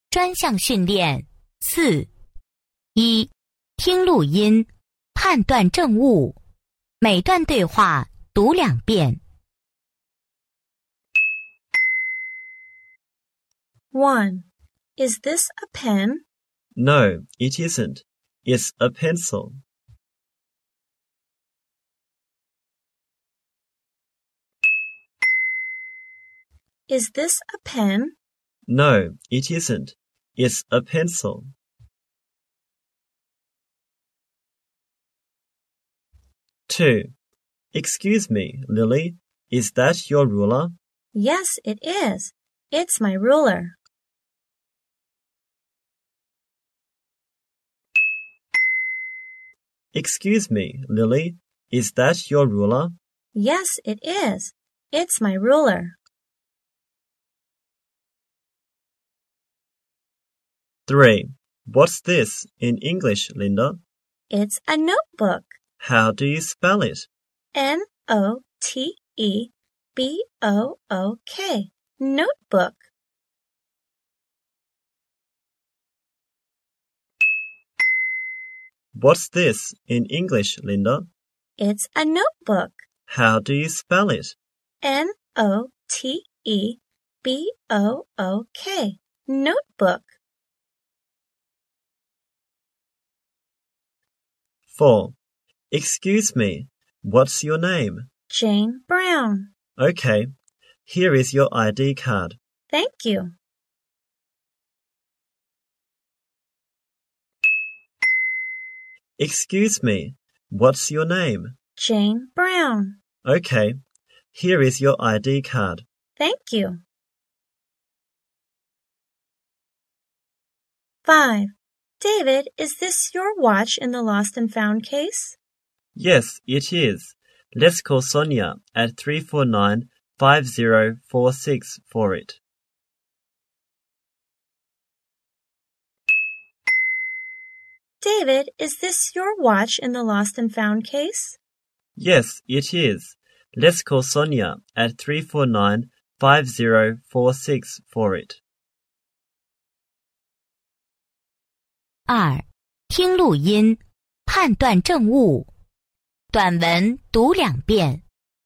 专项训练4。1. 听录音，判断正误，每段对话读2遍。 1. Is this a pen? No, it isn't. It's a pencil. Is this a pen? No, it isn't. It's a pencil. 2. Excuse me, Lily, is that your ruler? Yes, it is. It's my ruler. Excuse me, Lily, is that your ruler? Yes, it is. It's my ruler. 3. What's this in English, Linda? It's a notebook. How do you spell it? N-O-T-E-B-O-O-K. Notebook. What's this in English, Linda? It's a notebook. How do you spell it? N-O-T-E-B-O-O-K. Notebook. 4. Excuse me, what's your name? Jane Brown. Okay, here is your ID card. Thank you. Excuse me, what's your name? Jane Brown. Okay, here is your ID card. Thank you. 5. David, is this your watch in the lost and found case? Yes, it is. Let's call Sonia at 349-5046 for it. David, is this your watch in the lost and found case? Yes, it is. Let's call Sonia at 349-5046 for it. 2. 听录音，判断正误，短文读2遍。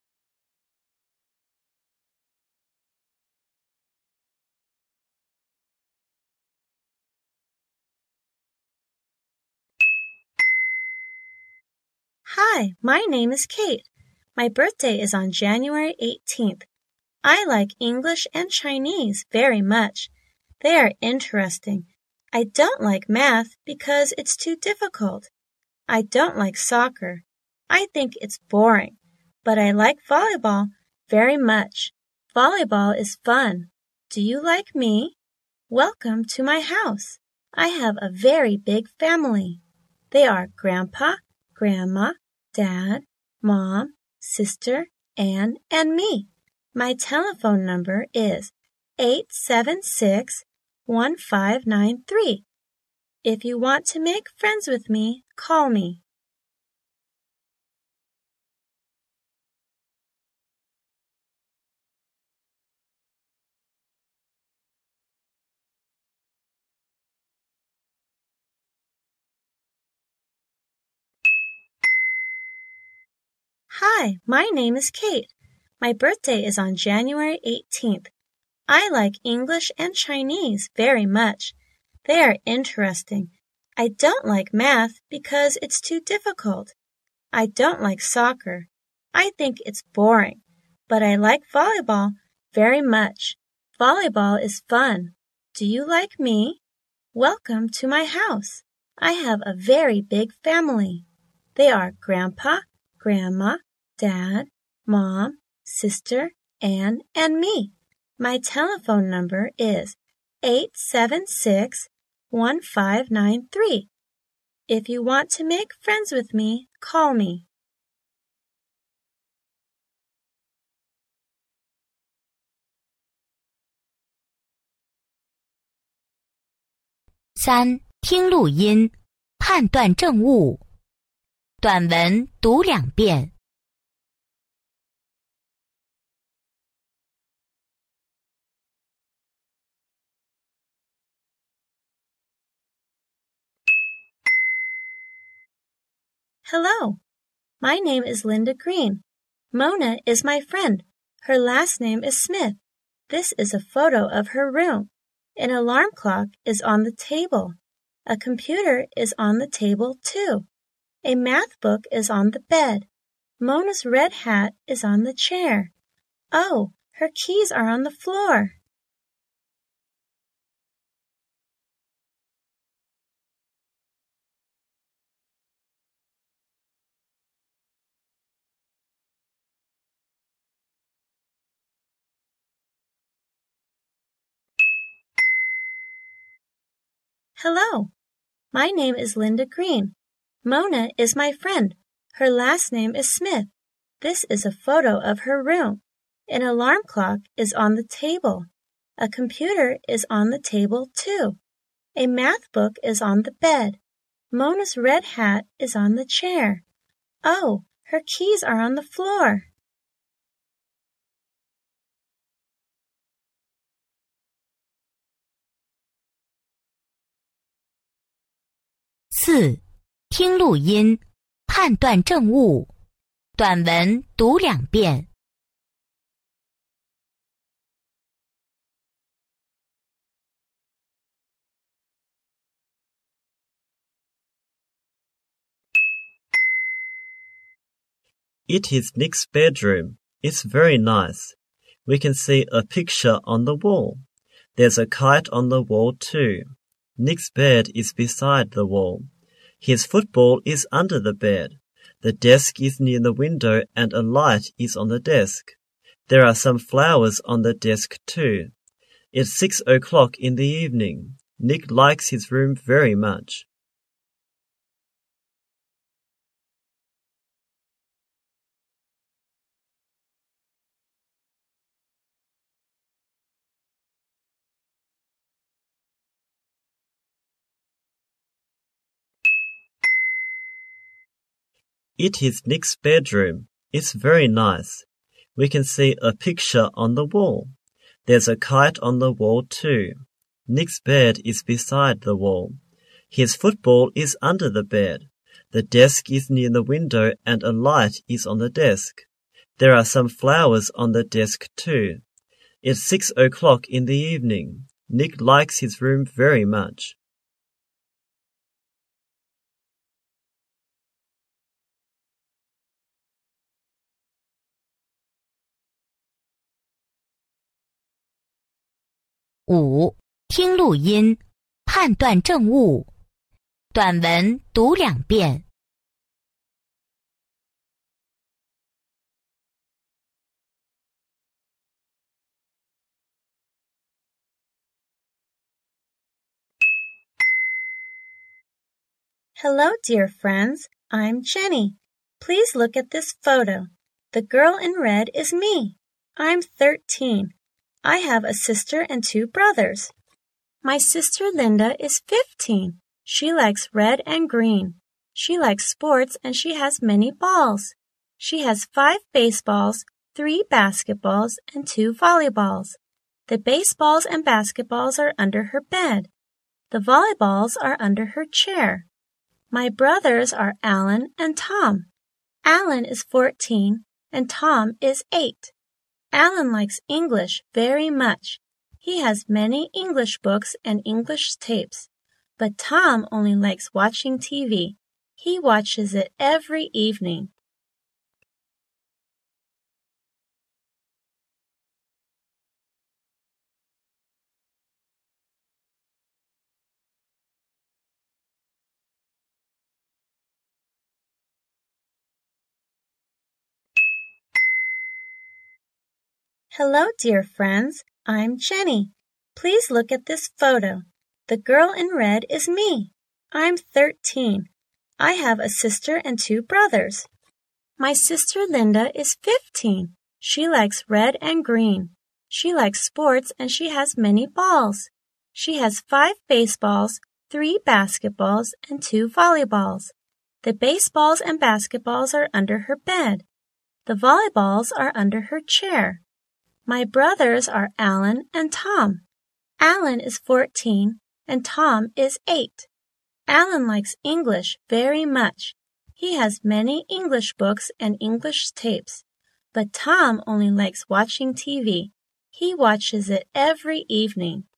Hi, my name is Kate. My birthday is on January 18th. I like English and Chinese very much. They are interesting. I don't like math because it's too difficult. I don't like soccer. I think it's boring. But I like volleyball very much. Volleyball is fun. Do you like me? Welcome to my house. I have a very big family. They are Grandpa, Grandma, Dad, Mom, Sister, Anne, and me. My telephone number is 876-1593. If you want to make friends with me, call me. 'Hi, my name is Kate. My birthday is on January 18th. I like English and Chinese very much. They are interesting. I don't like math because it's too difficult. I don't like soccer. I think it's boring. But I like volleyball very much. Volleyball is fun. Do you like me? Welcome to my house. I have a very big family. They are Grandpa, Grandma, Dad, Mom, Sister, Anne, and me. My telephone number is 876-1593. If you want to make friends with me, call me. 3. 听录音，判断正误，短文读2遍。 Hello. My name is Linda Green. Mona is my friend. Her last name is Smith. This is a photo of her room. An alarm clock is on the table. A computer is on the table too. A math book is on the bed. Mona's red hat is on the chair. Oh, her keys are on the floor. Hello. My name is Linda Green. Mona is my friend. Her last name is Smith. This is a photo of her room. An alarm clock is on the table. A computer is on the table too. A math book is on the bed. Mona's red hat is on the chair. Oh, her keys are on the floor. 4. 听录音，判断正误。短文读2遍。 It is Nick's bedroom. It's very nice. We can see a picture on the wall. There's a kite on the wall too. Nick's bed is beside the wall. His football is under the bed. The desk is near the window and a light is on the desk. There are some flowers on the desk too. It's 6 o'clock in the evening. Nick likes his room very much. It is Nick's bedroom. It's very nice. We can see a picture on the wall. There's a kite on the wall too. Nick's bed is beside the wall. His football is under the bed. The desk is near the window and a light is on the desk. There are some flowers on the desk too. It's 6 o'clock in the evening. Nick likes his room very much. 5. 听录音，判断正误。短文读2遍。 Hello, dear friends. I'm Jenny. Please look at this photo. The girl in red is me. I'm 13. I have a sister and 2 brothers. My sister Linda is 15. She likes red and green. She likes sports and she has many balls. She has 5 baseballs, 3 basketballs, and 2 volleyballs. The baseballs and basketballs are under her bed. The volleyballs are under her chair. My brothers are Alan and Tom. Alan is 14 and Tom is 8. Alan likes English very much. He has many English books and English tapes. But Tom only likes watching TV. He watches it every evening. Hello, dear friends. I'm Jenny. Please look at this photo. The girl in red is me. I'm 13. I have a sister and 2 brothers. My sister Linda is 15. She likes red and green. She likes sports and she has many balls. She has 5 baseballs, 3 basketballs, and 2 volleyballs. The baseballs and basketballs are under her bed. The volleyballs are under her chair. My brothers are Alan and Tom. Alan is 14 and Tom is 8. Alan likes English very much. He has many English books and English tapes. But Tom only likes watching TV. He watches it every evening.